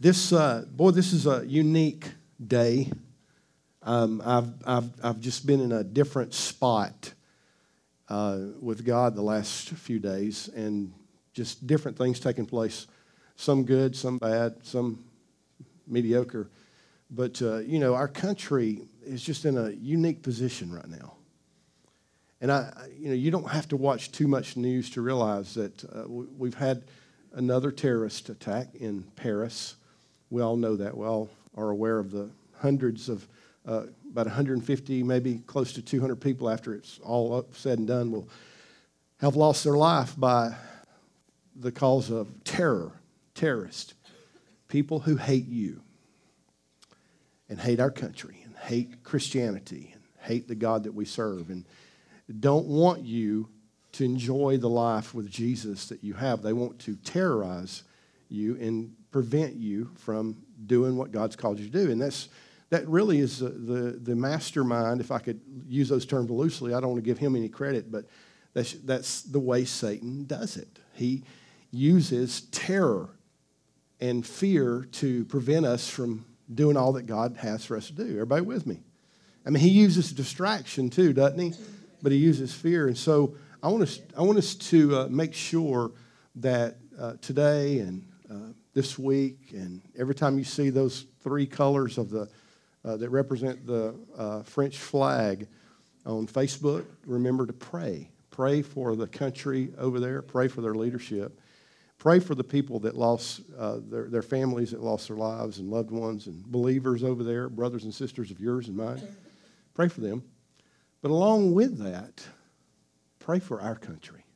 This is a unique day. I've just been in a different spot with God the last few days, and just different things taking place. Some good, some bad, some mediocre. But our country is just in a unique position right now. And you don't have to watch too much news to realize that we've had another terrorist attack in Paris. We all know that. We all are aware of the hundreds of, about 150, maybe close to 200 people after it's all up, said and done will have lost their life by the cause of terrorists, people who hate you and hate our country and hate Christianity and hate the God that we serve and don't want you to enjoy the life with Jesus that you have. They want to terrorize you and prevent you from doing what God's called you to do. And that really is the mastermind, if I could use those terms loosely. I don't want to give him any credit, but that's the way Satan does it. He uses terror and fear to prevent us from doing all that God has for us to do. Everybody with me? I mean, he uses distraction too, doesn't he? But he uses fear. And so I want us to make sure that today and this week and every time you see those three colors of that represent the French flag on Facebook, remember to pray. Pray for the country over there. Pray for their leadership. Pray for the people that lost their families, that lost their lives and loved ones, and believers over there, brothers and sisters of yours and mine. Pray for them. But along with that, pray for our country.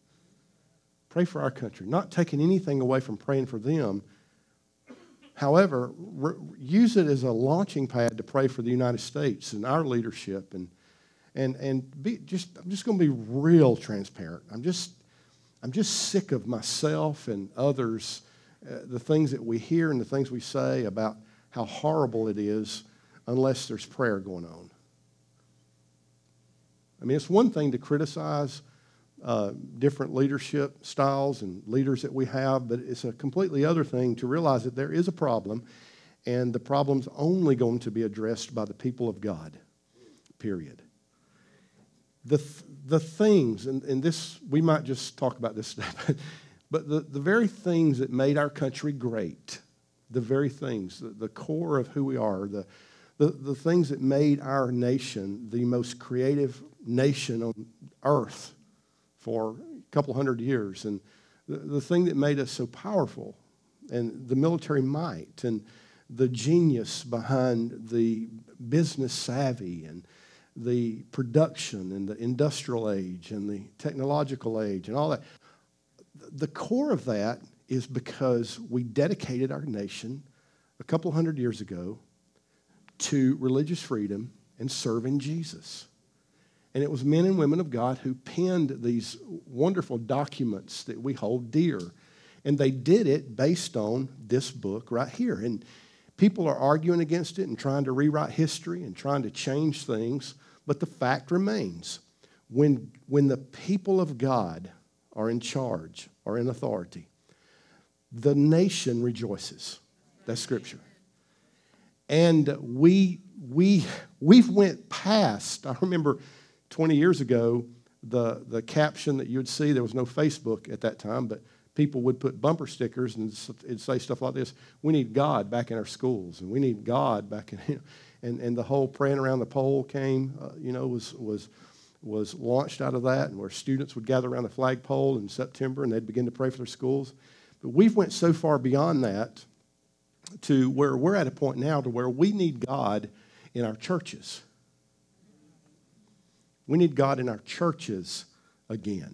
Pray for our country. Not taking anything away from praying for them. However, use it as a launching pad to pray for the United States and our leadership. And I'm just going to be real transparent. I'm just sick of myself and others, the things that we hear and the things we say about how horrible it is unless there's prayer going on. I mean, it's one thing to criticize different leadership styles and leaders that we have, but it's a completely other thing to realize that there is a problem, and the problem's only going to be addressed by the people of God, period. The things, and this, we might just talk about this today, but the very things that made our country great, the very things, the core of who we are, the things that made our nation the most creative nation on earth for a couple hundred years, and the thing that made us so powerful, and the military might, and the genius behind the business savvy, and the production, and the industrial age, and the technological age, and all that. The core of that is because we dedicated our nation a couple hundred years ago to religious freedom and serving Jesus. And it was men and women of God who penned these wonderful documents that we hold dear. And they did it based on this book right here. And people are arguing against it and trying to rewrite history and trying to change things. But the fact remains, when the people of God are in charge or in authority, the nation rejoices. That's Scripture. And we've went past, I remember 20 years ago, the caption that you would see, there was no Facebook at that time, but people would put bumper stickers and it'd say stuff like this: we need God back in our schools, and we need God back in, and the whole praying around the pole came, was launched out of that, and where students would gather around the flagpole in September and they'd begin to pray for their schools. But we've went so far beyond that to where we're at a point now to where we need God in our churches. We need God in our churches again.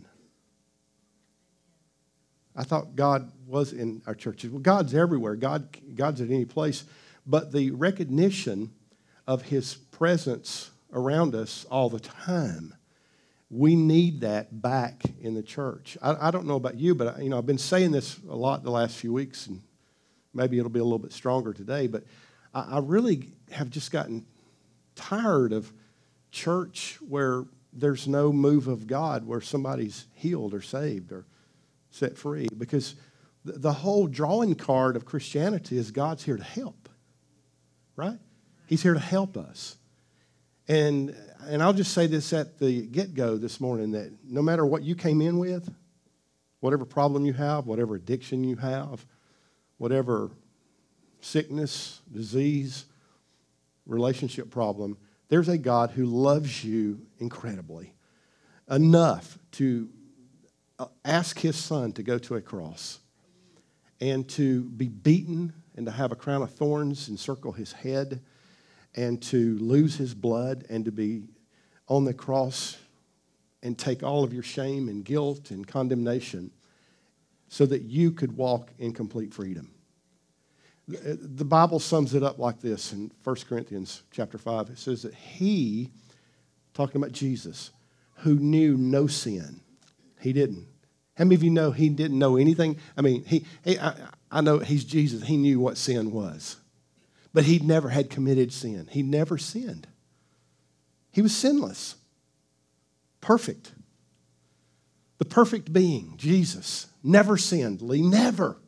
I thought God was in our churches. Well, God's everywhere. God's at any place. But the recognition of His presence around us all the time, we need that back in the church. I don't know about you, but I've been saying this a lot the last few weeks, and maybe it'll be a little bit stronger today. But I really have just gotten tired of church where there's no move of God, where somebody's healed or saved or set free, because The whole drawing card of Christianity is God's here to help, right? He's here to help us. And I'll just say this at the get-go this morning, that no matter what you came in with, whatever problem you have, whatever addiction you have, whatever sickness, disease, relationship problem, there's a God who loves you incredibly, enough to ask his son to go to a cross and to be beaten and to have a crown of thorns encircle his head and to lose his blood and to be on the cross and take all of your shame and guilt and condemnation so that you could walk in complete freedom. The Bible sums it up like this in 1 Corinthians chapter 5. It says that he, talking about Jesus, who knew no sin, he didn't. How many of you know he didn't know anything? I mean, I know he's Jesus. He knew what sin was. But he never had committed sin. He never sinned. He was sinless. Perfect. The perfect being, Jesus, never sinned. Lee, never.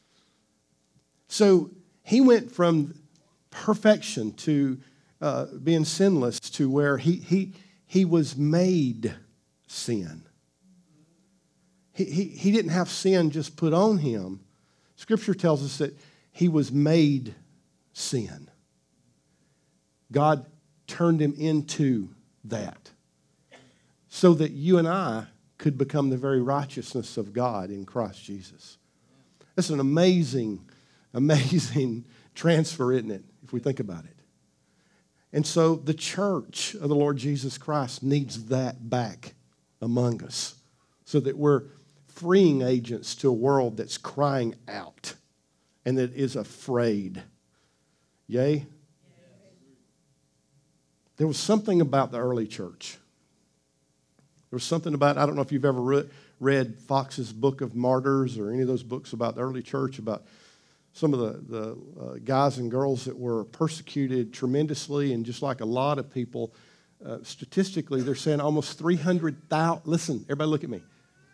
So he went from perfection to being sinless to where he was made sin. He didn't have sin just put on him. Scripture tells us that he was made sin. God turned him into that so that you and I could become the very righteousness of God in Christ Jesus. That's an amazing transfer, isn't it, if we think about it? And so the church of the Lord Jesus Christ needs that back among us so that we're freeing agents to a world that's crying out and that is afraid. Yay? There was something about the early church. There was something about, I don't know if you've ever read Fox's Book of Martyrs or any of those books about the early church, about some of the guys and girls that were persecuted tremendously, and just like a lot of people, statistically, they're saying almost 300,000, listen, everybody look at me,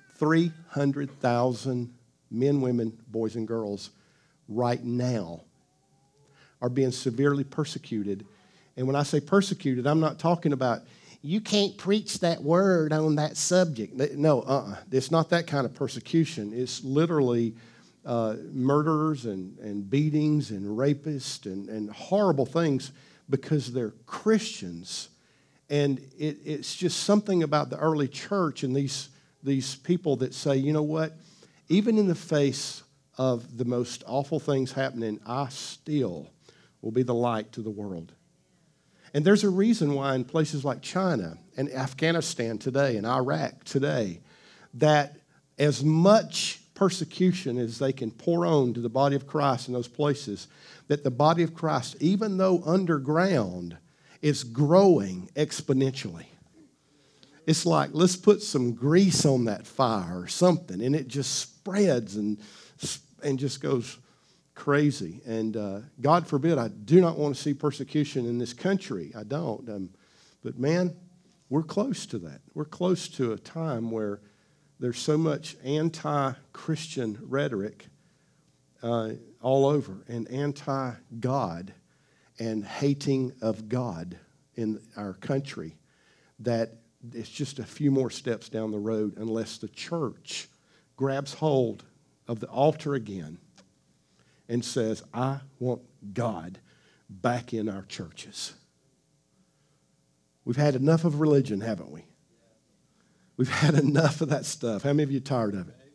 300,000 men, women, boys, and girls right now are being severely persecuted. And when I say persecuted, I'm not talking about, you can't preach that word on that subject. No, it's not that kind of persecution. It's literally murderers and beatings and rapists and horrible things because they're Christians. And it's just something about the early church and these people that say, you know what, even in the face of the most awful things happening, I still will be the light to the world. And there's a reason why in places like China and Afghanistan today and Iraq today, that as much persecution as they can pour on to the body of Christ in those places, that the body of Christ, even though underground, is growing exponentially. It's like, let's put some grease on that fire or something, and it just spreads and just goes crazy. And God forbid, I do not want to see persecution in this country. I don't. But man, we're close to that. We're close to a time where there's so much anti-Christian rhetoric all over, and anti-God and hating of God in our country, that it's just a few more steps down the road unless the church grabs hold of the altar again and says, I want God back in our churches. We've had enough of religion, haven't we? We've had enough of that stuff. How many of you are tired of it?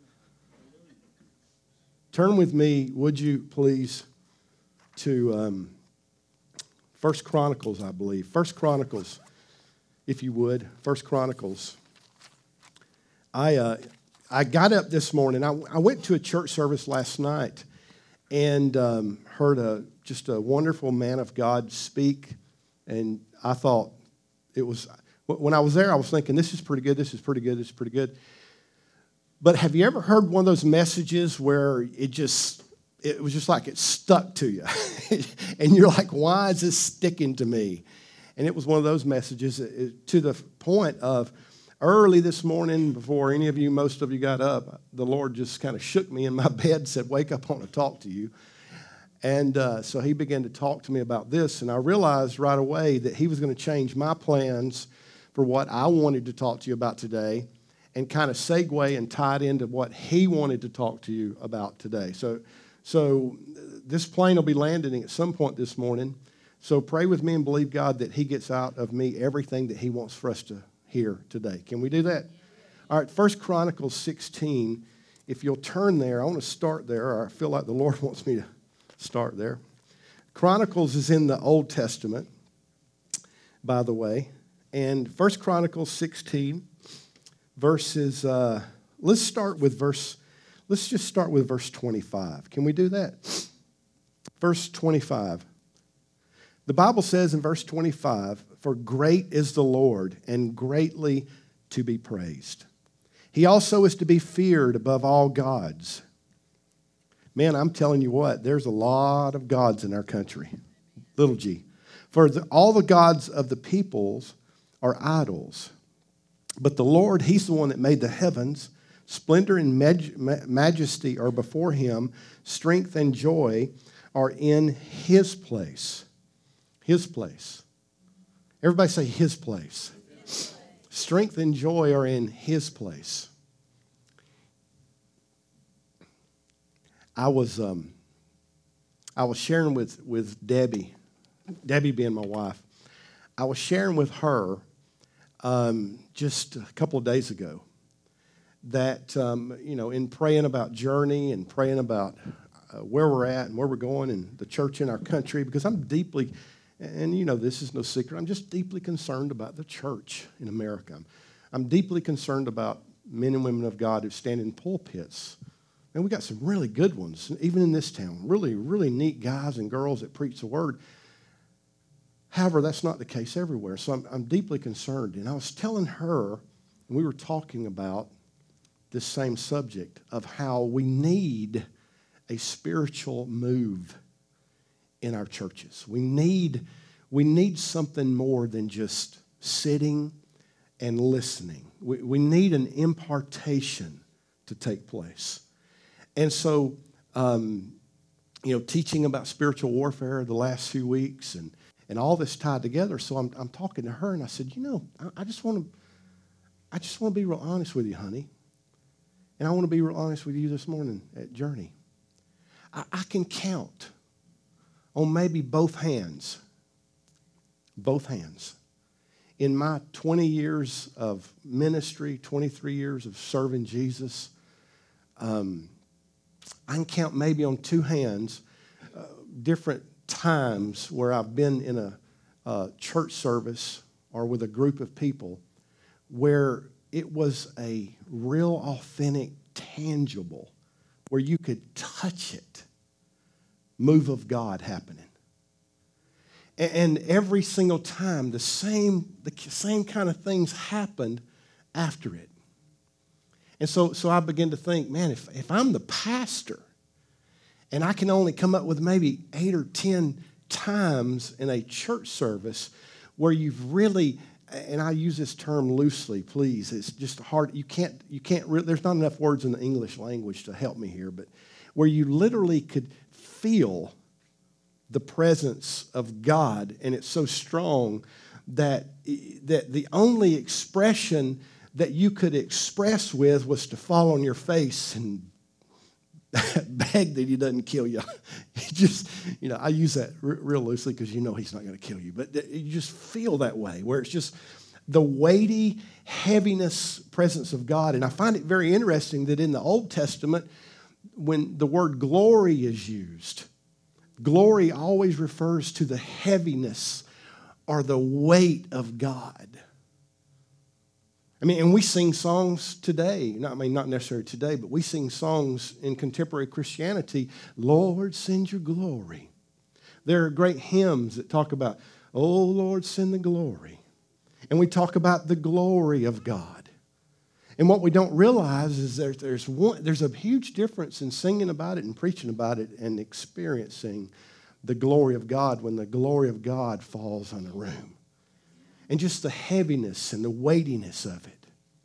Turn with me, would you please, to 1 Chronicles, I believe. 1 Chronicles, if you would. 1 Chronicles. I got up this morning. I went to a church service last night and heard just a wonderful man of God speak. And I thought it was, when I was there, I was thinking, this is pretty good, this is pretty good, this is pretty good. But have you ever heard one of those messages where it was just like it stuck to you? And you're like, why is this sticking to me? And it was one of those messages to the point of early this morning, before any of you, most of you got up, the Lord just kind of shook me in my bed and said, wake up, I want to talk to you. And so he began to talk to me about this, and I realized right away that he was going to change my plans for what I wanted to talk to you about today and kind of segue and tie it into what he wanted to talk to you about today. So this plane will be landing at some point this morning. So pray with me and believe God that he gets out of me everything that he wants for us to hear today. Can we do that? All right, 1 Chronicles 16. If you'll turn there, I want to start there, or I feel like the Lord wants me to start there. Chronicles is in the Old Testament, by the way. And 1 Chronicles 16, verses, let's just start with verse 25. Can we do that? Verse 25. The Bible says in verse 25, "For great is the Lord, and greatly to be praised. He also is to be feared above all gods." Man, I'm telling you what, there's a lot of gods in our country. Little g. "For all the gods of the peoples are idols. But the Lord, he's the one that made the heavens. Splendor and majesty are before him. Strength and joy are in his place." His place. Everybody say his place. Strength and joy are in his place. I was sharing with Debbie being my wife. I was sharing with her just a couple of days ago that, in praying about Journey and praying about where we're at and where we're going and the church in our country, because I'm deeply, and this is no secret, I'm just deeply concerned about the church in America. I'm deeply concerned about men and women of God who stand in pulpits. And we got some really good ones, even in this town. Really, really neat guys and girls that preach the word. However, that's not the case everywhere. So I'm deeply concerned. And I was telling her, and we were talking about this same subject of how we need a spiritual move in our churches. We need something more than just sitting and listening. We need an impartation to take place. And so, teaching about spiritual warfare the last few weeks and all this tied together. So I'm talking to her, and I said, I just want to be real honest with you, honey. And I want to be real honest with you this morning at Journey. I can count on maybe both hands, in my 20 years of ministry, 23 years of serving Jesus, I can count maybe on two hands different times where I've been in a church service or with a group of people where it was a real, authentic, tangible, where you could touch it, move of God happening. And every single time, the same kind of things happened after it. And so I began to think, man, if I'm the pastor and I can only come up with maybe 8 or 10 times in a church service where you've really, and I use this term loosely, please, it's just hard, you can't there's not enough words in the English language to help me here, but where you literally could feel the presence of God, and it's so strong that the only expression that you could express with was to fall on your face and beg that he doesn't kill you. Just, I use that real loosely because he's not going to kill you. But you just feel that way, where it's just the weighty heaviness presence of God. And I find it very interesting that in the Old Testament, when the word glory is used, glory always refers to the heaviness or the weight of God. And we sing songs today, not necessarily today, but we sing songs in contemporary Christianity, Lord, send your glory. There are great hymns that talk about, oh, Lord, send the glory. And we talk about the glory of God. And what we don't realize is there's a huge difference in singing about it and preaching about it and experiencing the glory of God when the glory of God falls on a room. And just the heaviness and the weightiness of it.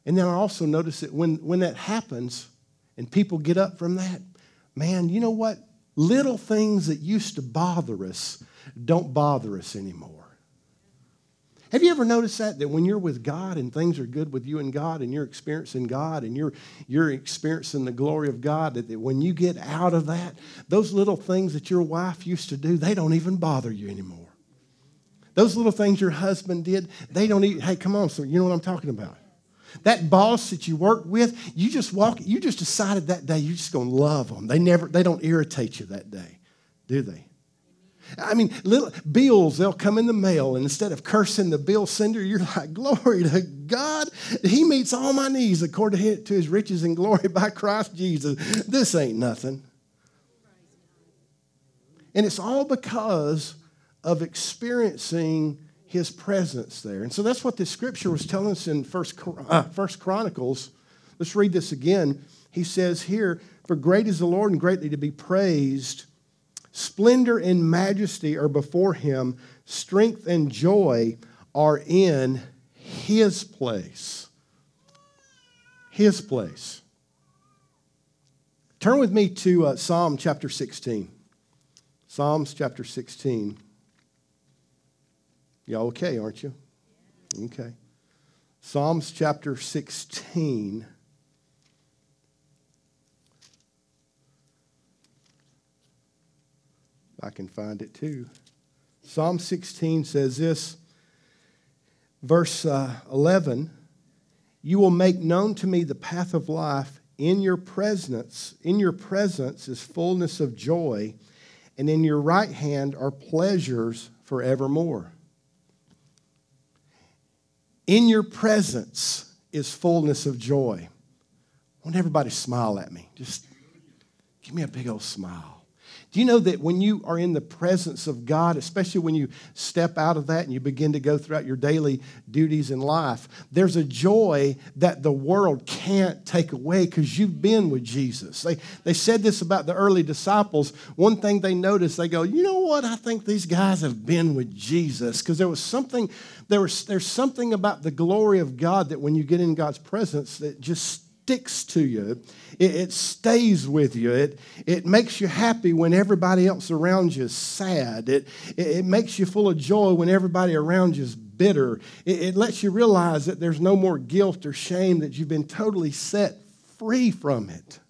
And then I also notice that when that happens and people get up from that, man, you know what? Little things that used to bother us don't bother us anymore. Have you ever noticed that when you're with God and things are good with you and God and you're experiencing God and you're experiencing the glory of God, that when you get out of that, those little things that your wife used to do, they don't even bother you anymore. Those little things your husband did, they don't even, hey, come on, sir, you know what I'm talking about. That boss that you worked with, you just decided that day you're just going to love them. They don't irritate you that day, do they? I mean, little bills, they'll come in the mail, and instead of cursing the bill sender, you're like, glory to God. He meets all my needs according to his riches and glory by Christ Jesus. This ain't nothing. And it's all because of experiencing his presence there. And so that's what this scripture was telling us in First Chronicles. Let's read this again. He says here, for great is the Lord and greatly to be praised. Splendor and majesty are before him. Strength and joy are in his place. His place. Turn with me to Psalm chapter 16. Psalms chapter 16. Y'all okay, aren't you? Okay. Psalms chapter 16. I can find it too. Psalm 16 says this, verse 11, you will make known to me the path of life. In your presence is fullness of joy, and in your right hand are pleasures forevermore. In your presence is fullness of joy. I want everybody to smile at me. Just give me a big old smile. Do you know that when you are in the presence of God, especially when you step out of that and you begin to go throughout your daily duties in life, there's a joy that the world can't take away because you've been with Jesus. They said this about the early disciples. One thing they noticed, they go, you know what? I think these guys have been with Jesus because there's something about the glory of God that when you get in God's presence that just sticks to you. It stays with you. It makes you happy when everybody else around you is sad. It makes you full of joy when everybody around you is bitter. It lets you realize that there's no more guilt or shame, that you've been totally set free from it.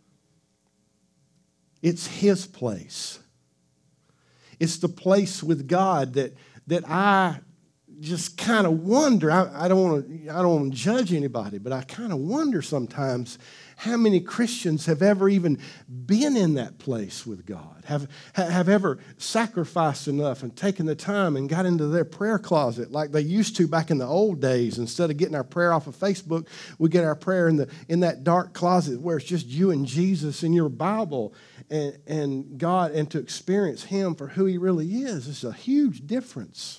It's his place. It's the place with God that I just kind of wonder. I don't want to judge anybody, but I kind of wonder sometimes how many Christians have ever even been in that place with God, have ever sacrificed enough and taken the time and got into their prayer closet like they used to back in the old days. Instead of getting our prayer off of Facebook, we get our prayer in that dark closet where it's just you and Jesus and your Bible and God, and to experience him for who he really is. It's a huge difference.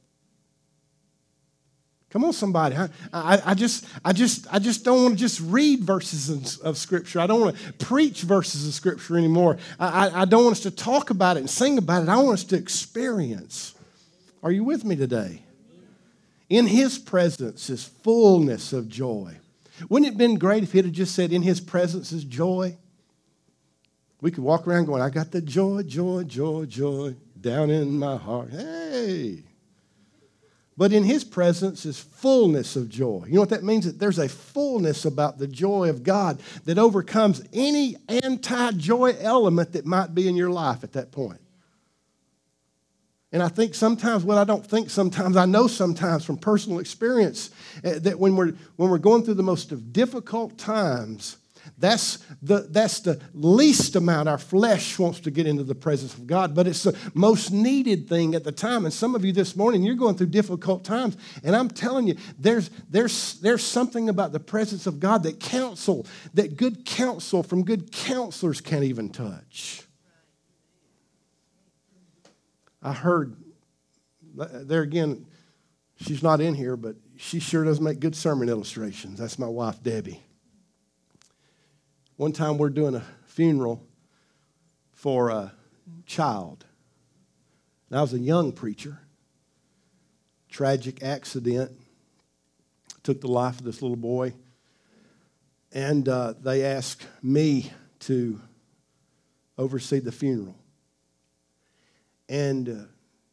Come on, somebody. I just don't want to just read verses of Scripture. I don't want to preach verses of Scripture anymore. I don't want us to talk about it and sing about it. I want us to experience. Are you with me today? In his presence is fullness of joy. Wouldn't it have been great if he had just said, in his presence is joy? We could walk around going, I got the joy, joy, joy, joy down in my heart. Hey. But in his presence is fullness of joy. You know what that means? That there's a fullness about the joy of God that overcomes any anti-joy element that might be in your life at that point. And I think sometimes, well, I don't think sometimes, I know sometimes from personal experience that when we're going through the most difficult times, that's the least amount our flesh wants to get into the presence of God, but it's the most needed thing at the time. And some of you this morning, you're going through difficult times, and I'm telling you, there's something about the presence of God that good counsel from good counselors can't even touch. I heard, there again, she's not in here, but she sure does make good sermon illustrations. That's my wife, Debbie. One time we're doing a funeral for a child. And I was a young preacher. Tragic accident took the life of this little boy. And they asked me to oversee the funeral. And,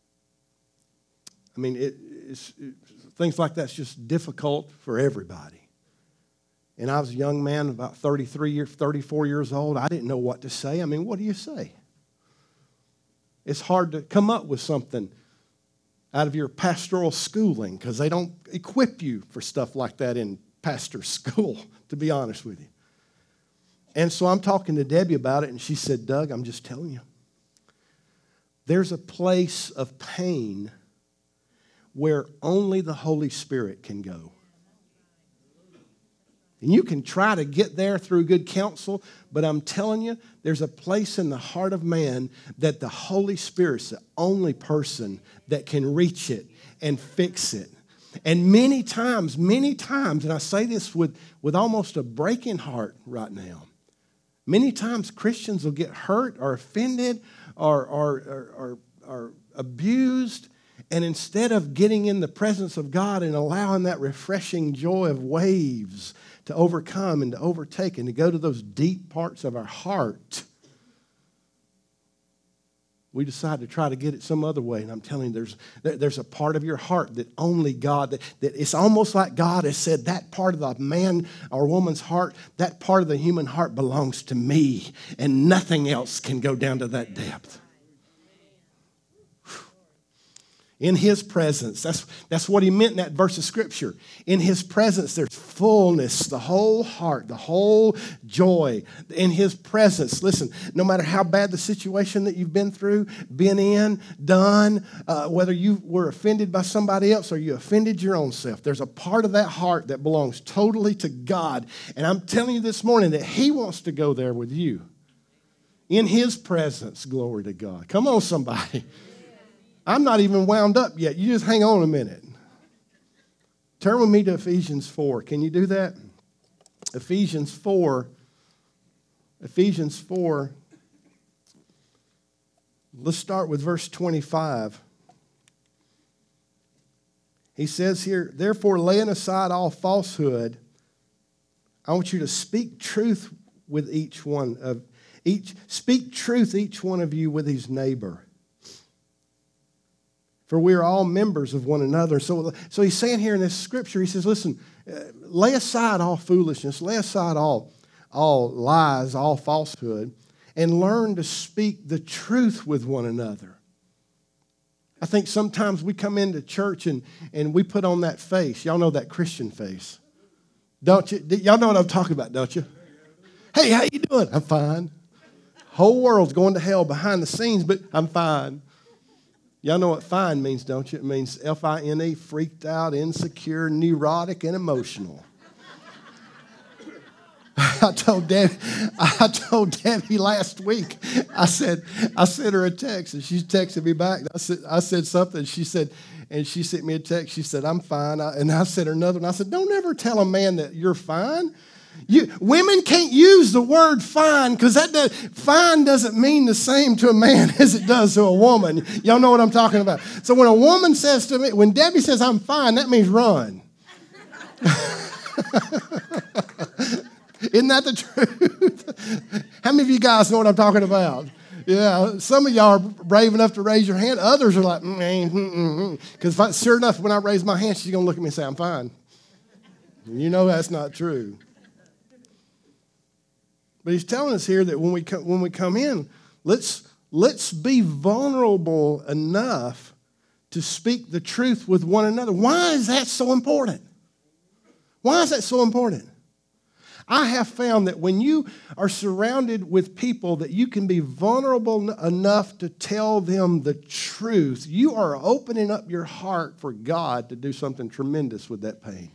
things like that's just difficult for everybody. And I was a young man, about 34 years old. I didn't know what to say. What do you say? It's hard to come up with something out of your pastoral schooling because they don't equip you for stuff like that in pastor school, to be honest with you. And so I'm talking to Debbie about it, and she said, Doug, I'm just telling you, there's a place of pain where only the Holy Spirit can go. And you can try to get there through good counsel, but I'm telling you, there's a place in the heart of man that the Holy Spirit's the only person that can reach it and fix it. And many times, and I say this with almost a breaking heart right now, many times Christians will get hurt or offended or abused, and instead of getting in the presence of God and allowing that refreshing joy of waves to overcome and to overtake and to go to those deep parts of our heart, we decide to try to get it some other way. And I'm telling you, there's a part of your heart that only God, that it's almost like God has said, that part of the man or woman's heart, that part of the human heart belongs to me, and nothing else can go down to that depth. In His presence, that's what he meant in that verse of Scripture. In His presence, there's fullness, the whole heart, the whole joy. In His presence, listen, no matter how bad the situation that you've been through, been in, done, whether you were offended by somebody else or you offended your own self, there's a part of that heart that belongs totally to God. And I'm telling you this morning that He wants to go there with you. In His presence, glory to God. Come on, somebody. I'm not even wound up yet. You just hang on a minute. Turn with me to Ephesians 4. Can you do that? Ephesians 4. Let's start with verse 25. He says here, therefore, laying aside all falsehood, I want you to speak truth with each one of each one of you with his neighbor. For we are all members of one another. So he's saying here in this scripture, he says, listen, lay aside all foolishness, lay aside all lies, all falsehood, and learn to speak the truth with one another. I think sometimes we come into church and we put on that face. Y'all know that Christian face. Don't you? Y'all know what I'm talking about, don't you? Hey, how you doing? I'm fine. Whole world's going to hell behind the scenes, but I'm fine. Y'all know what fine means, don't you? It means F-I-N-E, freaked out, insecure, neurotic, and emotional. I told Debbie last week, I sent her a text, and she texted me back. I said something, she sent me a text. She said, I'm fine. And I sent her another one. I said, don't ever tell a man that you're fine. Women can't use the word fine because fine doesn't mean the same to a man as it does to a woman. Y'all know what I'm talking about. So when a woman says to me, when Debbie says I'm fine, that means run. Isn't that the truth? How many of you guys know what I'm talking about? Yeah, some of y'all are brave enough to raise your hand. Others are like, because sure enough, when I raise my hand, she's going to look at me and say, I'm fine. You know that's not true. But he's telling us here that when we come in, let's be vulnerable enough to speak the truth with one another. Why is that so important? Why is that so important? I have found that when you are surrounded with people that you can be vulnerable enough to tell them the truth, you are opening up your heart for God to do something tremendous with that pain.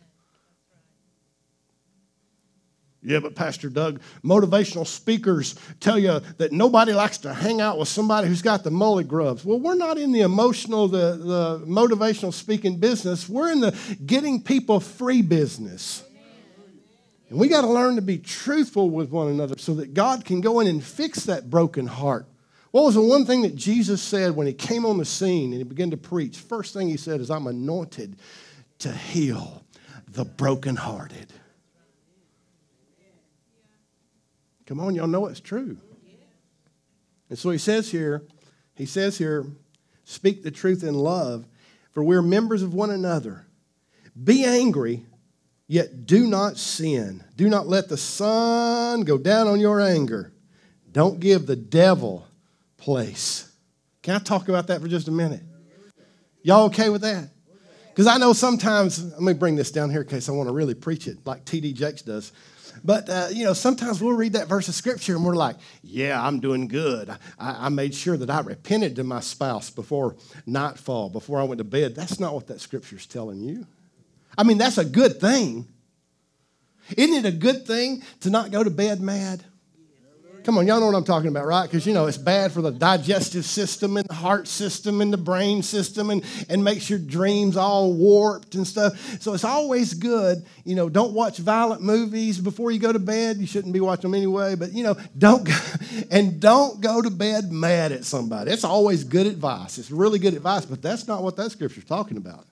Yeah, but Pastor Doug, motivational speakers tell you that nobody likes to hang out with somebody who's got the mully grubs. Well, we're not in the emotional, the motivational speaking business. We're in the getting people free business. And we got to learn to be truthful with one another so that God can go in and fix that broken heart. What was the one thing that Jesus said when he came on the scene and he began to preach? First thing he said is, I'm anointed to heal the brokenhearted. Come on, y'all know it's true. And so he says here, speak the truth in love, for we're members of one another. Be angry, yet do not sin. Do not let the sun go down on your anger. Don't give the devil place. Can I talk about that for just a minute? Y'all okay with that? Because I know sometimes, let me bring this down here in case I want to really preach it like T.D. Jakes does. But, sometimes we'll read that verse of Scripture and we're like, yeah, I'm doing good. I made sure that I repented to my spouse before nightfall, before I went to bed. That's not what that Scripture's telling you. I mean, that's a good thing. Isn't it a good thing to not go to bed mad? Come on, y'all know what I'm talking about, right? Because, it's bad for the digestive system and the heart system and the brain system and makes your dreams all warped and stuff. So it's always good, don't watch violent movies before you go to bed. You shouldn't be watching them anyway, but, don't go to bed mad at somebody. It's always good advice. It's really good advice, but that's not what that Scripture's talking about.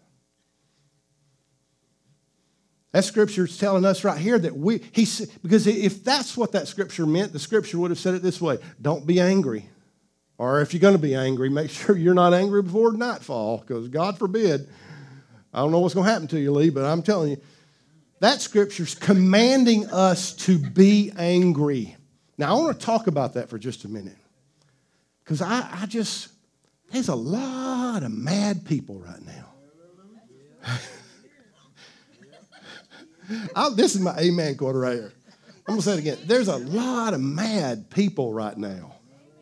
That Scripture's telling us right here that because if that's what that Scripture meant, the Scripture would have said it this way: don't be angry. Or if you're going to be angry, make sure you're not angry before nightfall, because God forbid, I don't know what's going to happen to you, Lee, but I'm telling you, that Scripture's commanding us to be angry. Now, I want to talk about that for just a minute, because there's a lot of mad people right now. This is my amen quote right here. I'm going to say it again. There's a lot of mad people right now.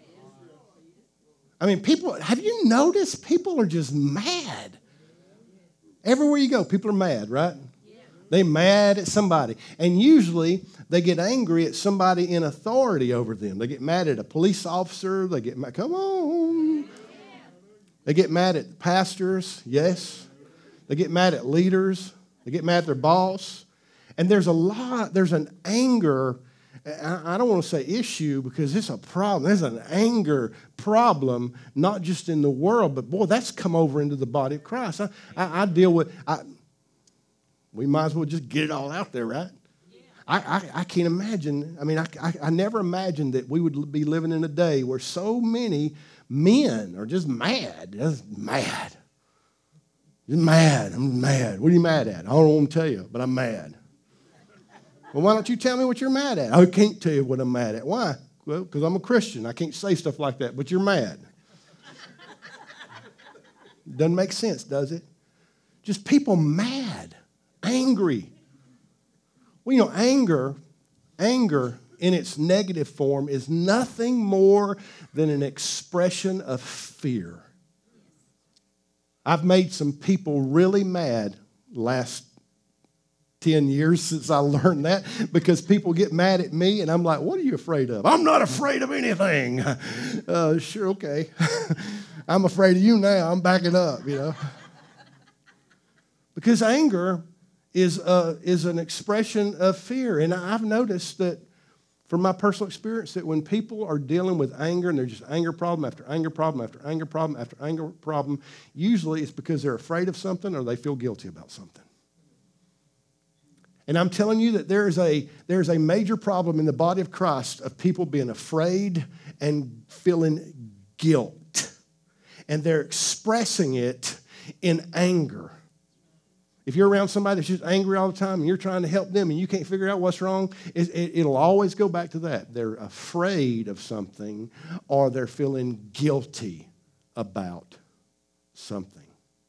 I mean, have you noticed people are just mad? Everywhere you go, people are mad, right? They're mad at somebody. And usually they get angry at somebody in authority over them. They get mad at a police officer. They get mad. Come on. They get mad at pastors. Yes. They get mad at leaders. They get mad at their boss. And there's an anger, I don't want to say issue because it's a problem. There's an anger problem, not just in the world, but boy, that's come over into the body of Christ. I deal with, we might as well just get it all out there, right? I can't imagine, I never imagined that we would be living in a day where so many men are just mad. I'm mad. What are you mad at? I don't want to tell you, but I'm mad. Well, why don't you tell me what you're mad at? I can't tell you what I'm mad at. Why? Well, because I'm a Christian. I can't say stuff like that, but you're mad. Doesn't make sense, does it? Just people mad, angry. Well, anger in its negative form is nothing more than an expression of fear. I've made some people really mad last 10 years since I learned that, because people get mad at me and I'm like, what are you afraid of? I'm not afraid of anything. Sure, okay. I'm afraid of you now. I'm backing up, Because anger is an expression of fear. And I've noticed that from my personal experience that when people are dealing with anger and they're just anger problem after anger problem after anger problem after anger problem, usually it's because they're afraid of something or they feel guilty about something. And I'm telling you that there is a major problem in the body of Christ of people being afraid and feeling guilt. And they're expressing it in anger. If you're around somebody that's just angry all the time and you're trying to help them and you can't figure out what's wrong, it'll always go back to that. They're afraid of something or they're feeling guilty about something.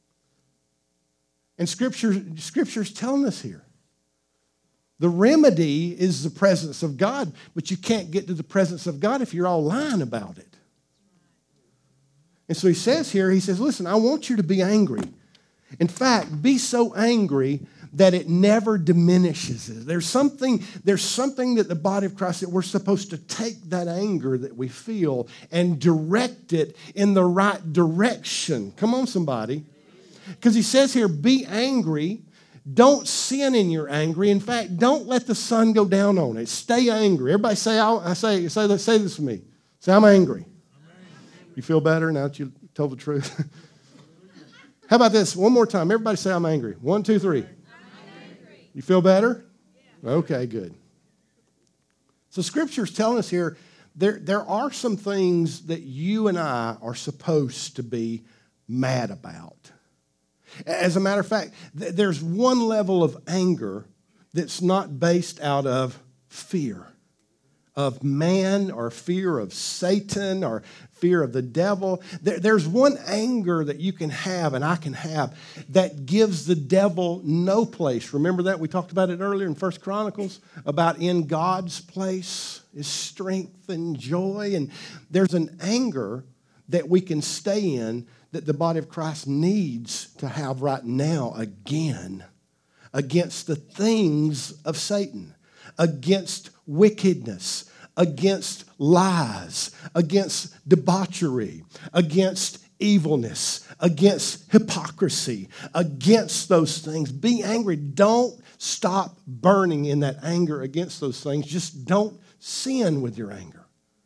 And Scripture's telling us here. The remedy is the presence of God, but you can't get to the presence of God if you're all lying about it. And so he says, listen, I want you to be angry. In fact, be so angry that it never diminishes it. There's something that the body of Christ, that we're supposed to take that anger that we feel and direct it in the right direction. Come on, somebody. Because he says here, be angry. Don't sin in your anger. In fact, don't let the sun go down on it. Stay angry. Everybody say this with me. Say, I'm angry. You feel better now that you told the truth? How about this? One more time. Everybody say, I'm angry. 1, 2, 3. You feel better? Okay, good. So Scripture's telling us here, there are some things that you and I are supposed to be mad about. As a matter of fact, there's one level of anger that's not based out of fear of man or fear of Satan or fear of the devil. There's one anger that you can have and I can have that gives the devil no place. Remember that? We talked about it earlier in 1 Chronicles about in God's place is strength and joy. And there's an anger that we can stay in that the body of Christ needs to have right now again against the things of Satan, against wickedness, against lies, against debauchery, against evilness, against hypocrisy, against those things. Be angry. Don't stop burning in that anger against those things. Just don't sin with your anger.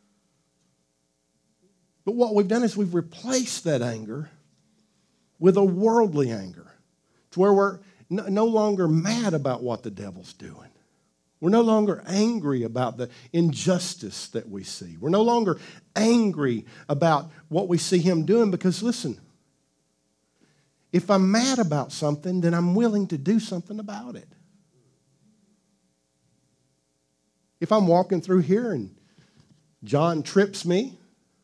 But what we've done is we've replaced that anger with a worldly anger to where we're no longer mad about what the devil's doing. We're no longer angry about the injustice that we see. We're no longer angry about what we see him doing because, listen, if I'm mad about something, then I'm willing to do something about it. If I'm walking through here and John trips me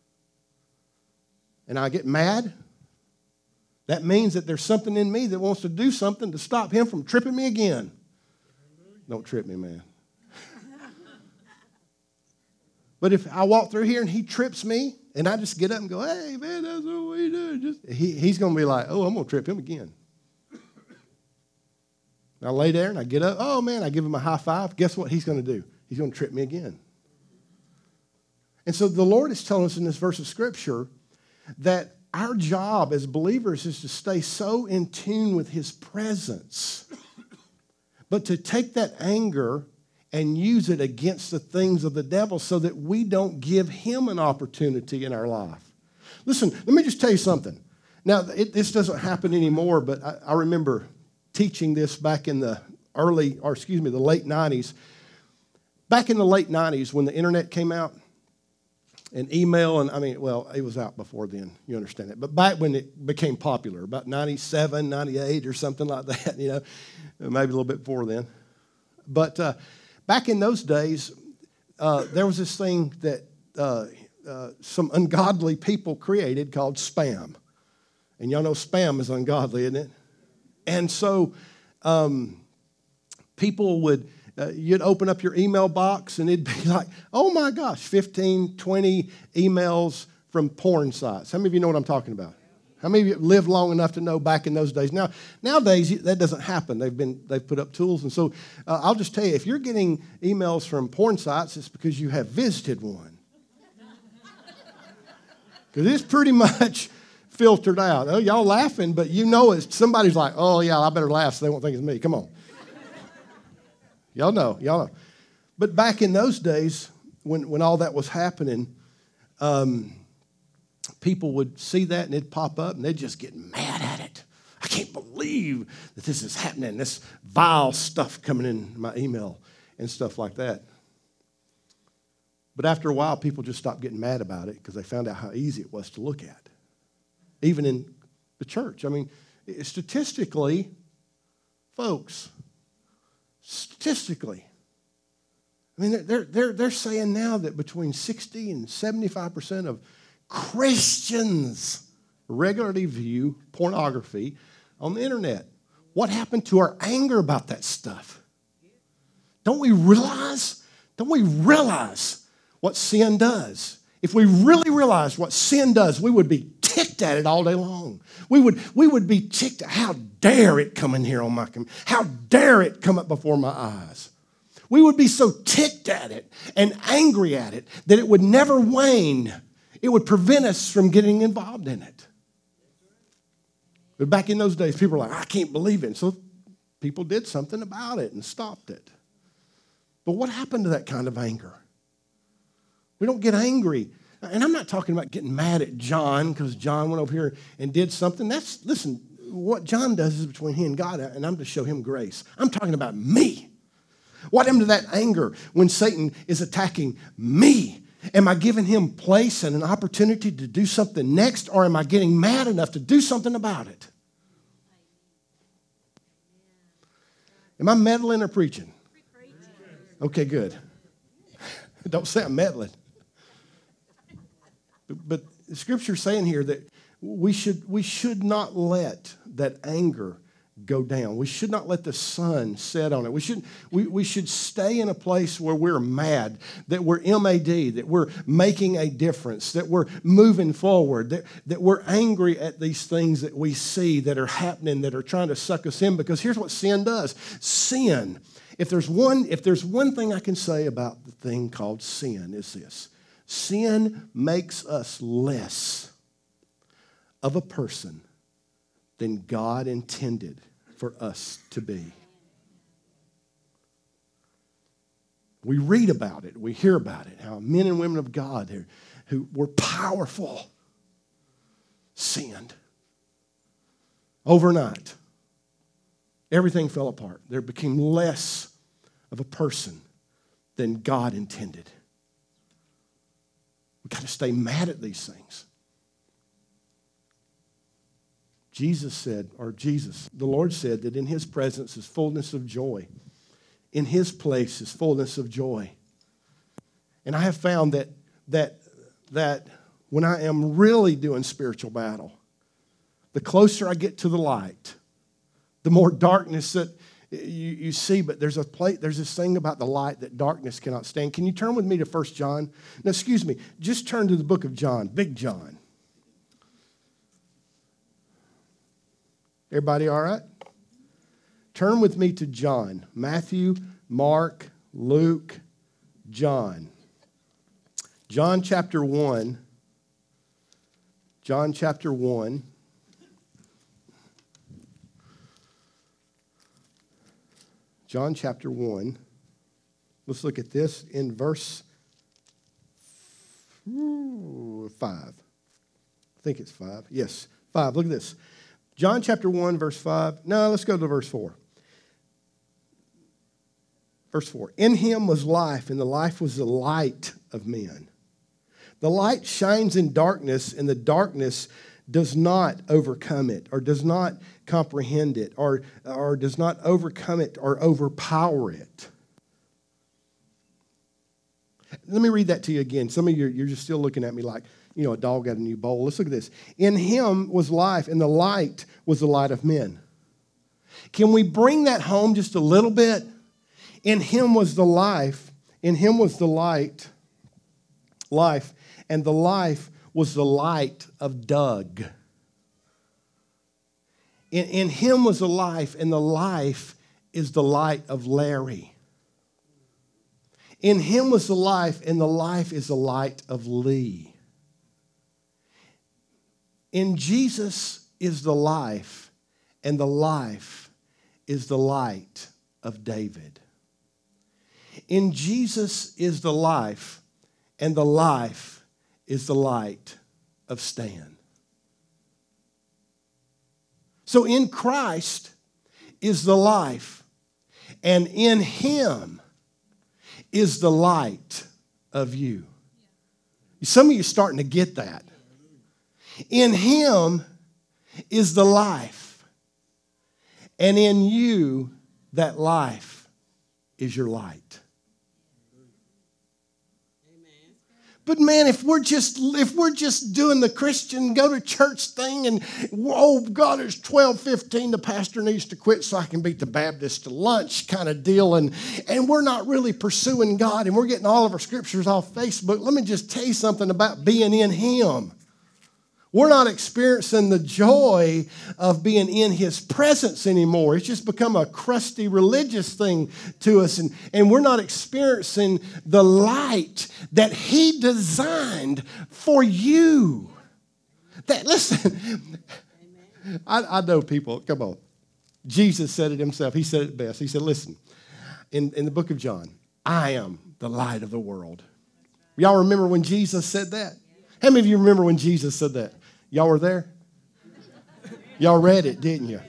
and I get mad, that means that there's something in me that wants to do something to stop him from tripping me again. Don't trip me, man. But if I walk through here and he trips me and I just get up and go, hey, man, that's what we do. He's going to be like, oh, I'm going to trip him again. And I lay there and I get up. Oh, man, I give him a high five. Guess what he's going to do? He's going to trip me again. And so the Lord is telling us in this verse of Scripture that our job as believers is to stay so in tune with his presence, but to take that anger and use it against the things of the devil so that we don't give him an opportunity in our life. Listen, let me just tell you something. Now, this doesn't happen anymore, but I remember teaching this back in the the late 90s. Back in the late 90s when the internet came out and email, and it was out before then, you understand it. But back when it became popular, about 97, 98 or something like that, maybe a little bit before then. But back in those days, there was this thing that some ungodly people created called spam. And y'all know spam is ungodly, isn't it? And so people would, you'd open up your email box and it'd be like, oh my gosh, 15, 20 emails from porn sites. How many of you know what I'm talking about? How many of you lived long enough to know back in those days? Nowadays, that doesn't happen. They've put up tools. And so I'll just tell you, if you're getting emails from porn sites, it's because you have visited one. Because it's pretty much filtered out. Oh, y'all laughing, but it's somebody's like, oh, yeah, I better laugh so they won't think it's me. Come on. Y'all know. But back in those days, when all that was happening, people would see that and it'd pop up and they'd just get mad at it. I can't believe that this is happening, this vile stuff coming in my email and stuff like that. But after a while, people just stopped getting mad about it because they found out how easy it was to look at, even in the church. Statistically, folks, they're saying now that between 60 and 75% of Christians regularly view pornography on the internet. What happened to our anger about that stuff? Don't we realize what sin does? If we really realized what sin does, we would be ticked at it all day long. We would be ticked at how dare it come in here on my computer? How dare it come up before my eyes? We would be so ticked at it and angry at it that it would never wane. It would prevent us from getting involved in it. But back in those days, people were like, I can't believe it. And so people did something about it and stopped it. But what happened to that kind of anger? We don't get angry. And I'm not talking about getting mad at John because John went over here and did something. Listen, what John does is between he and God, and I'm to show him grace. I'm talking about me. What happened to that anger when Satan is attacking me? Am I giving him place and an opportunity to do something next, or am I getting mad enough to do something about it? Am I meddling or preaching? Okay, good. Don't say I'm meddling. But the Scripture's saying here that we should not let that anger go down. We should not let the sun set on it. We should stay in a place where we're mad, that we're MAD, that we're making a difference, that we're moving forward, that we're angry at these things that we see that are happening, that are trying to suck us in. Because here's what sin does. Sin, if there's one thing I can say about the thing called sin, is this. Sin makes us less of a person than God intended for us to be. We read about it, we hear about it, how men and women of God who were powerful sinned. Overnight, everything fell apart. There became less of a person than God intended. We've got to stay mad at these things. The Lord said that in his presence is fullness of joy. In his place is fullness of joy. And I have found that when I am really doing spiritual battle, the closer I get to the light, the more darkness that you see. But there's this thing about the light that darkness cannot stand. Can you turn with me to 1 John? No, excuse me. Just turn to the book of John, Big John. Everybody all right? Turn with me to John. Matthew, Mark, Luke, John. John chapter 1. John chapter 1. John chapter 1. Let's look at this in verse 5. I think it's 5. Yes, 5. Look at this. John chapter 1, verse 5. No, let's go to verse 4. Verse 4. In him was life, and the life was the light of men. The light shines in darkness, and the darkness does not overcome it, or does not comprehend it, or does not overcome it or overpower it. Let me read that to you again. Some of you, you're just still looking at me like, a dog got a new bowl. Let's look at this. In him was life, and the light was the light of men. Can we bring that home just a little bit? In him was the life. In him was the life, and the life was the light of Doug. In him was the life, and the life is the light of Larry. In him was the life, and the life is the light of Lee. In Jesus is the life, and the life is the light of David. In Jesus is the life, and the life is the light of Stan. So in Christ is the life, and in him is the light of you. Some of you are starting to get that. In him is the life, and in you that life is your light. But man, if we're just doing the Christian go to church thing and, oh God, it's 12:15, the pastor needs to quit so I can beat the Baptist to lunch kind of deal, and we're not really pursuing God, and we're getting all of our scriptures off Facebook, let me just tell you something about being in him. We're not experiencing the joy of being in his presence anymore. It's just become a crusty religious thing to us. And we're not experiencing the light that he designed for you. Listen, I know people, come on. Jesus said it himself. He said it best. He said, listen, in the book of John, I am the light of the world. Y'all remember when Jesus said that? How many of you remember when Jesus said that? Y'all were there? Y'all read it, didn't you?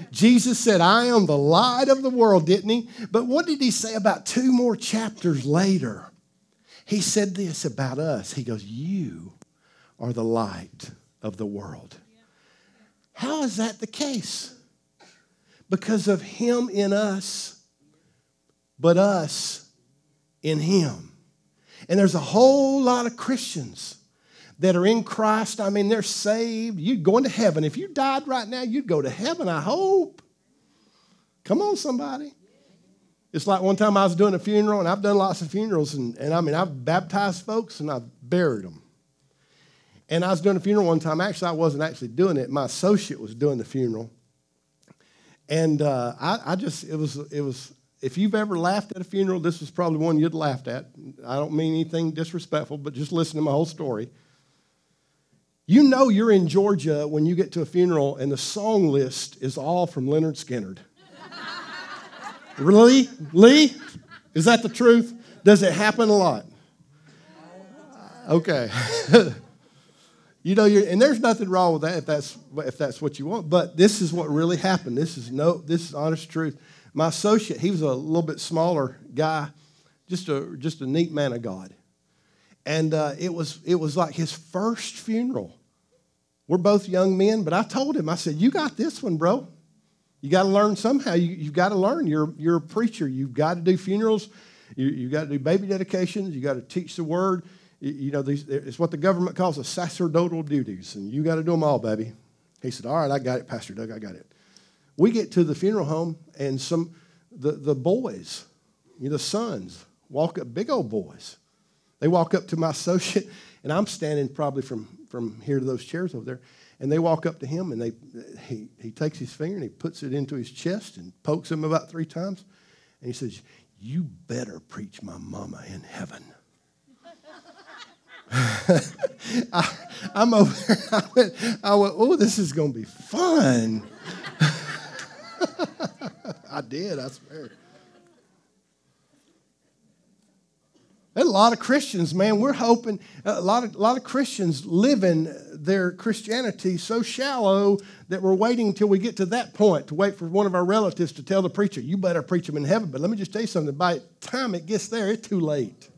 Jesus said, I am the light of the world, didn't he? But what did he say about 2 more chapters later? He said this about us. He goes, you are the light of the world. How is that the case? Because of him in us, but us in him. And there's a whole lot of Christians that are in Christ. I mean, they're saved. You're going to heaven. If you died right now, you'd go to heaven, I hope. Come on, somebody. It's like one time I was doing a funeral, and I've done lots of funerals, and I mean, I've baptized folks, and I've buried them. And I was doing a funeral one time. Actually, I wasn't actually doing it. My associate was doing the funeral. And it was, if you've ever laughed at a funeral, this was probably one you'd laughed at. I don't mean anything disrespectful, but just listen to my whole story. You know you're in Georgia when you get to a funeral and the song list is all from Lynyrd Skynyrd. Really? Lee? Is that the truth? Does it happen a lot? Okay. You know, and there's nothing wrong with that if that's what you want. But this is what really happened. This is honest truth. My associate, he was a little bit smaller guy, just a neat man of God, and it was like his first funeral. We're both young men, but I told him, I said, "You got this one, bro. You got to learn somehow. You've got to learn. You're a preacher. You've got to do funerals. You got to do baby dedications. You got to teach the word." You know, it's what the government calls the sacerdotal duties, and you got to do them all, baby. He said, all right, I got it, Pastor Doug, I got it. We get to the funeral home, and the boys, the sons, walk up, big old boys. They walk up to my associate, and I'm standing probably from here to those chairs over there, and they walk up to him, and he takes his finger, and he puts it into his chest and pokes him about 3 times, and he says, you better preach my mama in heaven. I'm over there. I went, oh, this is going to be fun. I did, I swear. There's a lot of Christians, man. We're hoping a lot of Christians living their Christianity so shallow that we're waiting until we get to that point to wait for one of our relatives to tell the preacher, you better preach them in heaven. But let me just tell you something. By the time it gets there, it's too late.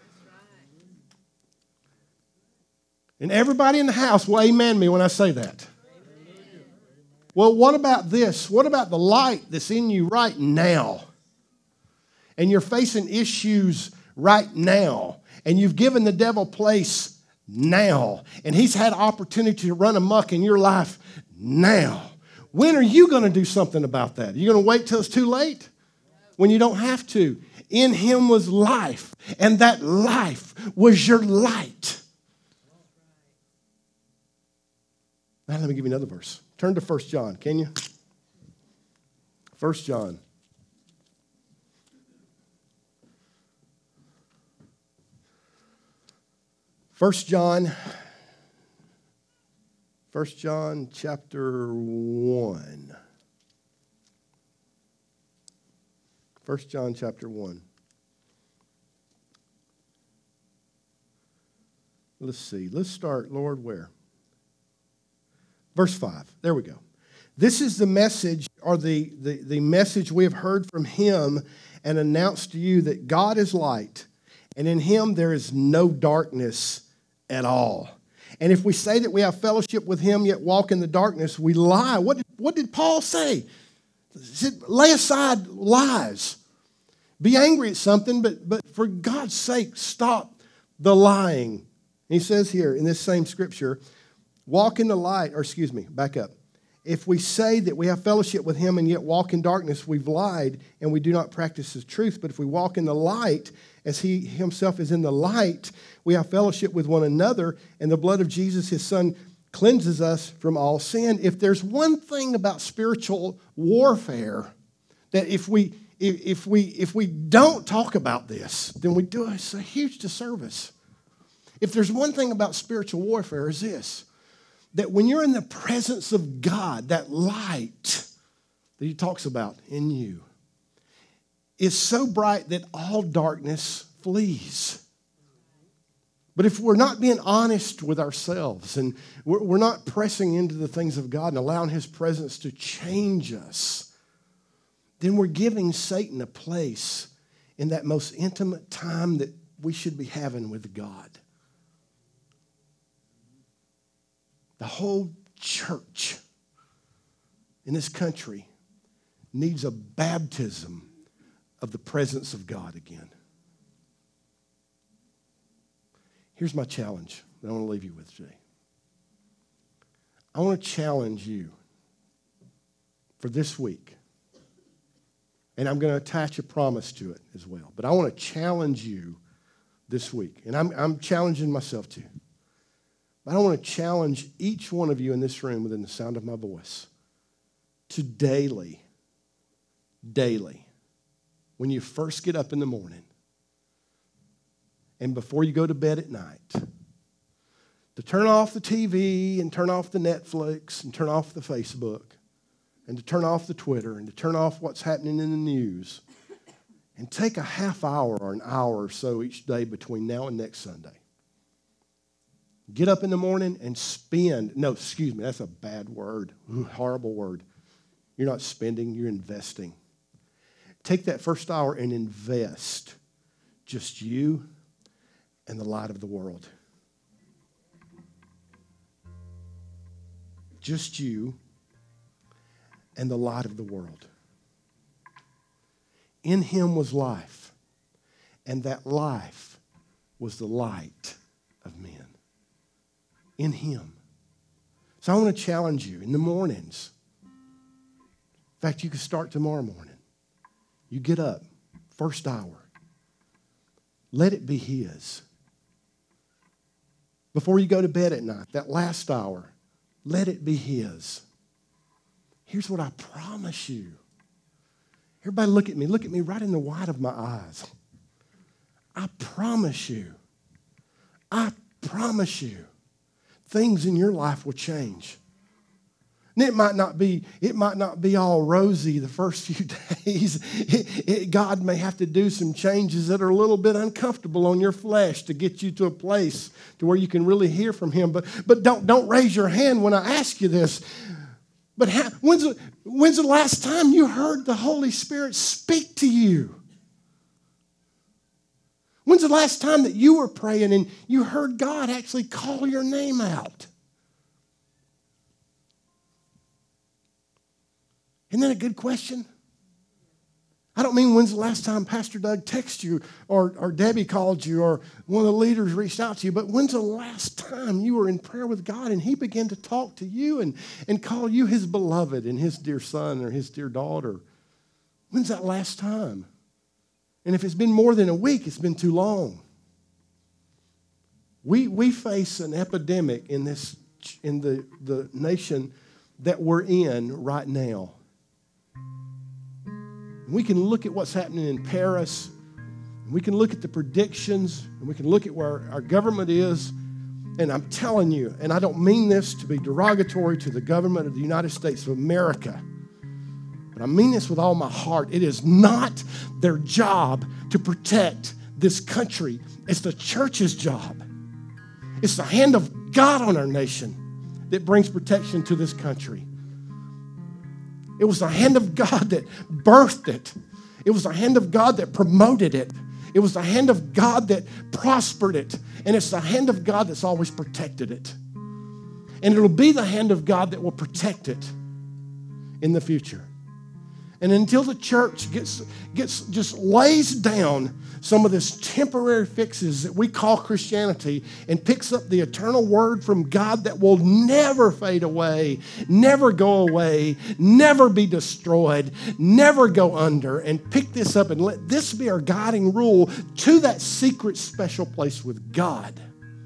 And everybody in the house will amen me when I say that. Well, what about this? What about the light that's in you right now? And you're facing issues right now. And you've given the devil place now. And he's had opportunity to run amok in your life now. When are you going to do something about that? Are you going to wait till it's too late? When you don't have to. In him was life. And that life was your light. Now let me give you another verse. Turn to 1 John, can you? 1 John. 1 John chapter 1. 1 John chapter 1. Let's see. Let's start, Lord, where? Verse 5. There we go. This is the message, or the message we have heard from him and announced to you, that God is light, and in him there is no darkness at all. And if we say that we have fellowship with him, yet walk in the darkness, we lie. What did Paul say? He said, lay aside lies. Be angry at something, but for God's sake, stop the lying. He says here in this same scripture, walk in the light, back up. If we say that we have fellowship with him and yet walk in darkness, we've lied and we do not practice his truth. But if we walk in the light as he himself is in the light, we have fellowship with one another, and the blood of Jesus, his son, cleanses us from all sin. If there's one thing about spiritual warfare, that if we don't talk about this, then we do us a huge disservice. If there's one thing about spiritual warfare, is this: that when you're in the presence of God, that light that he talks about in you is so bright that all darkness flees. But if we're not being honest with ourselves and we're not pressing into the things of God and allowing His presence to change us, then we're giving Satan a place in that most intimate time that we should be having with God. The whole church in this country needs a baptism of the presence of God again. Here's my challenge that I want to leave you with today. I want to challenge you for this week. And I'm going to attach a promise to it as well. But I want to challenge you this week. And I'm challenging myself too. But I want to challenge each one of you in this room within the sound of my voice to daily, when you first get up in the morning and before you go to bed at night, to turn off the TV and turn off the Netflix and turn off the Facebook and to turn off the Twitter and to turn off what's happening in the news and take a half hour or an hour or so each day between now and next Sunday. Get up in the morning and that's a bad word. Ooh, horrible word. You're not spending, you're investing. Take that first hour and invest just you and the light of the world. Just you and the light of the world. In Him was life, and that life was the light of men. In Him. So I want to challenge you in the mornings. In fact, you can start tomorrow morning. You get up, first hour. Let it be His. Before you go to bed at night, that last hour, let it be His. Here's what I promise you. Everybody look at me right in the white of my eyes. I promise you, things in your life will change. And it might not be all rosy the first few days. God may have to do some changes that are a little bit uncomfortable on your flesh to get you to a place to where you can really hear from Him. But don't raise your hand when I ask you this. But when's the last time you heard the Holy Spirit speak to you? When's the last time that you were praying and you heard God actually call your name out? Isn't that a good question? I don't mean when's the last time Pastor Doug texted you or Debbie called you or one of the leaders reached out to you, but when's the last time you were in prayer with God and He began to talk to you and call you His beloved and His dear son or His dear daughter? When's that last time? And if it's been more than a week, it's been too long. We face an epidemic in the nation that we're in right now. We can look at what's happening in Paris. We can look at the predictions. And we can look at where our government is. And I'm telling you, and I don't mean this to be derogatory to the government of the United States of America, but I mean this with all my heart. It is not their job to protect this country. It's the church's job. It's the hand of God on our nation that brings protection to this country. It was the hand of God that birthed it. It was the hand of God that promoted it. It was the hand of God that prospered it. And it's the hand of God that's always protected it. And it'll be the hand of God that will protect it in the future. And until the church just lays down some of this temporary fixes that we call Christianity and picks up the eternal word from God that will never fade away, never go away, never be destroyed, never go under, and pick this up and let this be our guiding rule to that secret special place with God,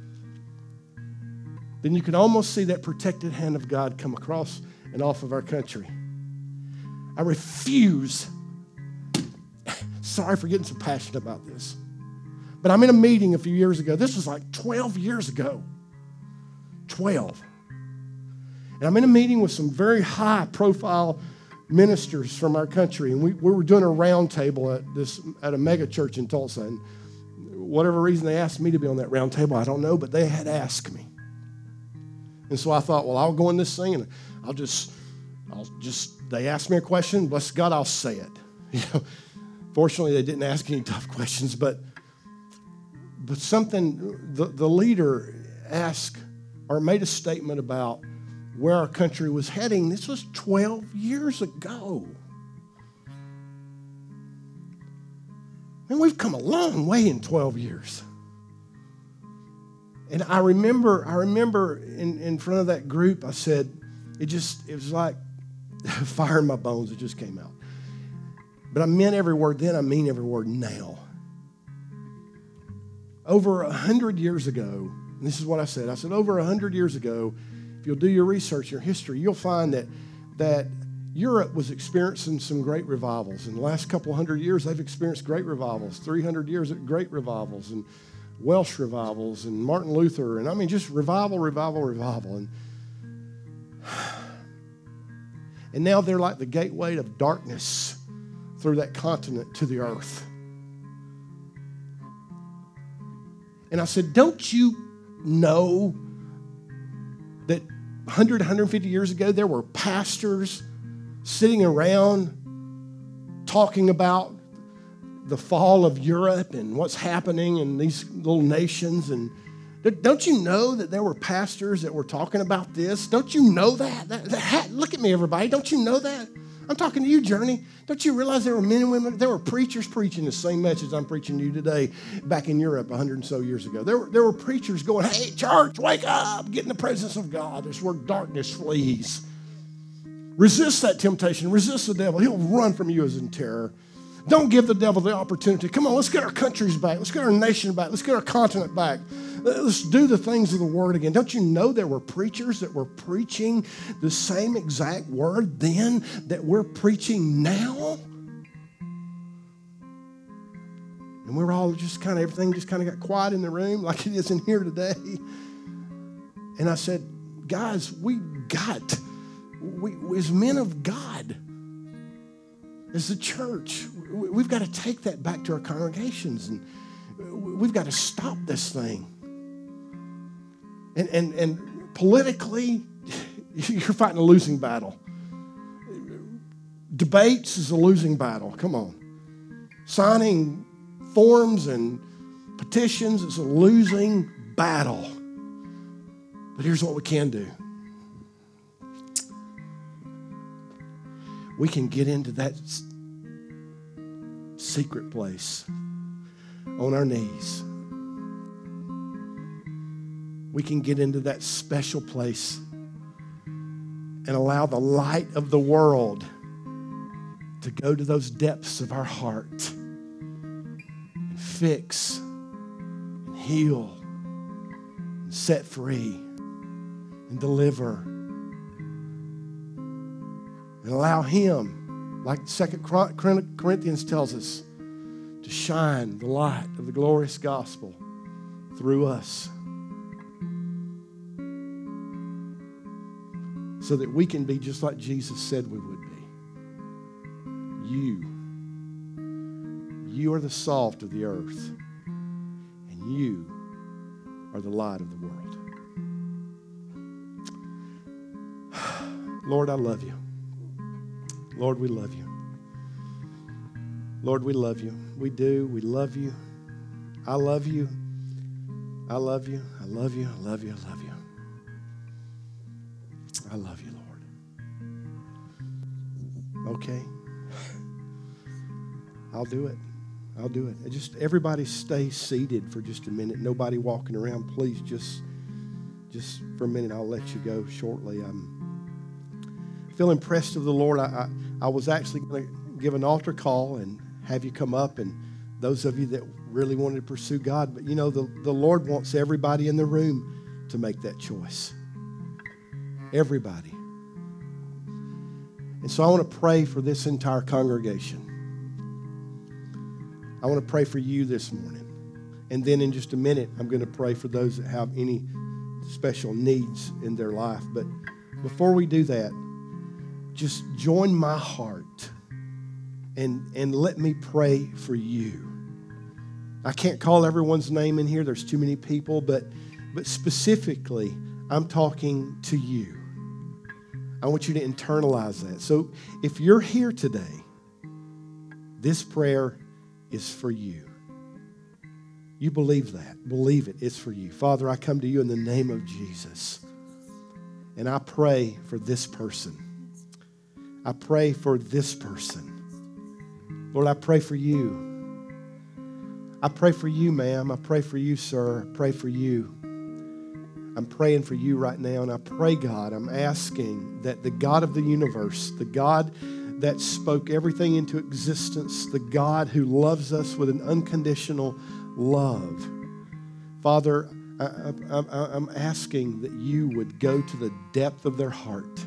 then you can almost see that protected hand of God come across and off of our country. I refuse. Sorry for getting so passionate about this. But I'm in a meeting a few years ago. This was like 12 years ago. 12. And I'm in a meeting with some very high-profile ministers from our country. And we were doing a round table at a mega church in Tulsa. And whatever reason they asked me to be on that round table, I don't know, but they had asked me. And so I thought, well, I'll go in this thing and they asked me a question, bless God, I'll say it. Fortunately, they didn't ask any tough questions, but something, the leader asked or made a statement about where our country was heading. This was 12 years ago. And we've come a long way in 12 years. And I remember in front of that group, I said, it was like fire in my bones. It just came out. But I meant every word then. I mean every word now. Over 100 years ago, and this is what I said. I said, over 100 years ago, if you'll do your research, your history, you'll find that Europe was experiencing some great revivals. In the last couple hundred years, they've experienced great revivals. 300 years of great revivals, and Welsh revivals, and Martin Luther, and I mean just revival. And now they're like the gateway of darkness through that continent to the earth. And I said, don't you know that 100, 150 years ago, there were pastors sitting around talking about the fall of Europe and what's happening in these little nations? And don't you know that there were pastors that were talking about this? Don't you know that? Look at me, everybody. Don't you know that? I'm talking to you, Journey. Don't you realize there were men and women, there were preachers preaching the same message I'm preaching to you today back in Europe 100 and so years ago? There were preachers going, hey, church, wake up, get in the presence of God. That's where darkness flees. Resist that temptation. Resist the devil. He'll run from you as in terror. Don't give the devil the opportunity. Come on, let's get our countries back. Let's get our nation back. Let's get our continent back. Let's do the things of the word again. Don't you know there were preachers that were preaching the same exact word then that we're preaching now? And we're all just kind of, everything just kind of got quiet in the room like it is in here today. And I said, guys, we as men of God, as the church, we've got to take that back to our congregations, and we've got to stop this thing. And politically, you're fighting a losing battle. Debates is a losing battle. Come on. Signing forms and petitions is a losing battle. But here's what we can do. We can get into that secret place on our knees. We can get into that special place and allow the light of the world to go to those depths of our heart and fix and heal and set free and deliver. And allow Him, like 2 Corinthians tells us, to shine the light of the glorious gospel through us, so that we can be just like Jesus said we would be. You are the salt of the earth, and you are the light of the world. Lord, I love you. Lord, we love you. Lord, we love you. We do. We love you. I love you. I love you. I love you. I love you. I love you. I love you, Lord. Okay. I'll do it. I'll do it. Just everybody stay seated for just a minute. Nobody walking around. Please, just for a minute. I'll let you go shortly. Feel impressed of the Lord. I was actually going to give an altar call and have you come up, and those of you that really wanted to pursue God. But, you know, the Lord wants everybody in the room to make that choice. Everybody. And so I want to pray for this entire congregation. I want to pray for you this morning. And then in just a minute, I'm going to pray for those that have any special needs in their life. But before we do that, just join my heart and let me pray for you. I can't call everyone's name in here. There's too many people, but specifically, I'm talking to you. I want you to internalize that. So if you're here today, this prayer is for you. You believe that. Believe it. It's for you. Father, I come to you in the name of Jesus. And I pray for this person. I pray for this person. Lord, I pray for you. I pray for you, ma'am. I pray for you, sir. I pray for you. I'm praying for you right now, and I pray, God, I'm asking that the God of the universe, the God that spoke everything into existence, the God who loves us with an unconditional love, Father, I'm asking that you would go to the depth of their heart,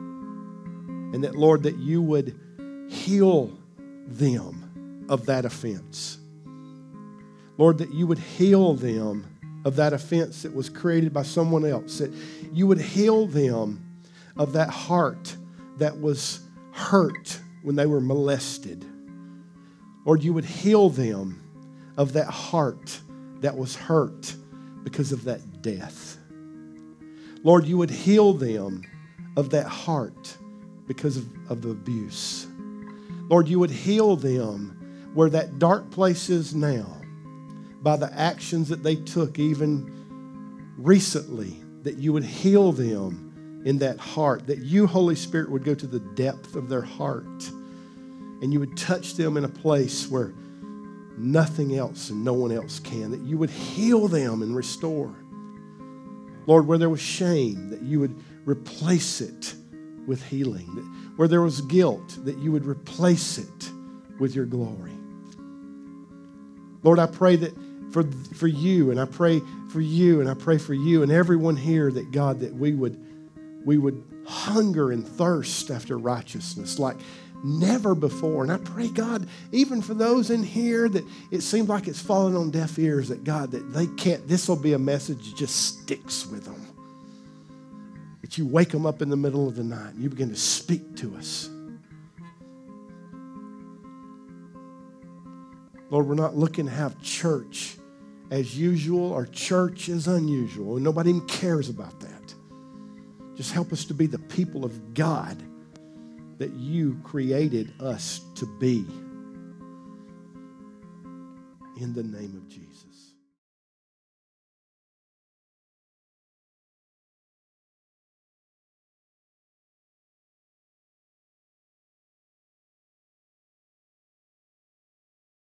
and that, Lord, that you would heal them of that offense. Lord, that you would heal them of that offense that was created by someone else, that you would heal them of that heart that was hurt when they were molested. Lord, you would heal them of that heart that was hurt because of that death. Lord, you would heal them of that heart because of abuse. Lord, you would heal them where that dark place is now, by the actions that they took even recently, that you would heal them in that heart, that you, Holy Spirit, would go to the depth of their heart, and you would touch them in a place where nothing else and no one else can, that you would heal them and restore. Lord, where there was shame, that you would replace it with healing. That where there was guilt, that you would replace it with your glory. Lord, I pray that for you, and I pray for you, and I pray for you and everyone here, that God, that we would hunger and thirst after righteousness like never before. And I pray, God, even for those in here that it seems like it's falling on deaf ears, that God, that they can't, this will be a message that just sticks with them. That you wake them up in the middle of the night and you begin to speak to us. Lord, we're not looking to have church as usual or church as unusual, and nobody even cares about that. Just help us to be the people of God that you created us to be. In the name of Jesus.